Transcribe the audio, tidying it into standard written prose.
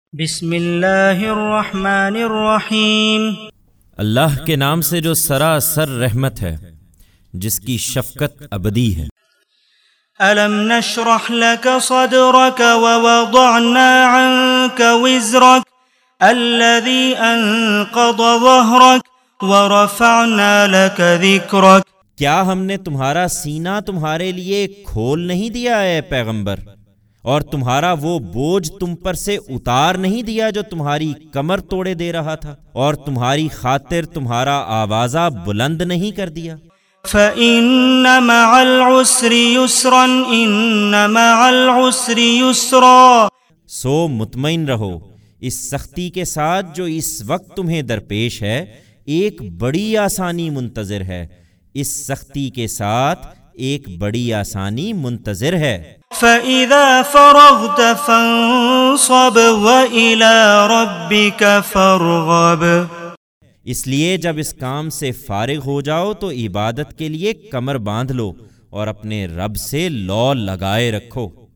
بسم اللہ الرحمن الرحیم۔ اللہ کے نام سے جو سراسر رحمت ہے، جس کی شفقت ابدی ہے۔ ألم نشرح لك صدرك ووضعنا عنك وزرك الذي أنقض ظهرك ورفعنا لك ذكرك۔ کیا ہم نے تمہارا سینہ تمہارے لیے کھول نہیں دیا اے پیغمبر، اور تمہارا وہ بوجھ تم پر سے اتار نہیں دیا جو تمہاری کمر توڑے دے رہا تھا، اور تمہاری خاطر تمہارا آوازہ بلند نہیں کر دیا۔ فَإِنَّ مَعَ الْعُسْرِ يُسْرًا إِنَّ مَعَ الْعُسْرِ يُسْرًا۔ سو مطمئن رہو اس سختی کے ساتھ جو اس وقت تمہیں درپیش ہے، ایک بڑی آسانی منتظر ہے۔ اس سختی کے ساتھ ایک بڑی آسانی منتظر ہے۔ فَإِذَا فَرَغْتَ فَانصَبْ وَإِلَى رَبِّكَ فَارْغَب۔ اس لیے جب اس کام سے فارغ ہو جاؤ تو عبادت کے لیے کمر باندھ لو اور اپنے رب سے لو لگائے رکھو۔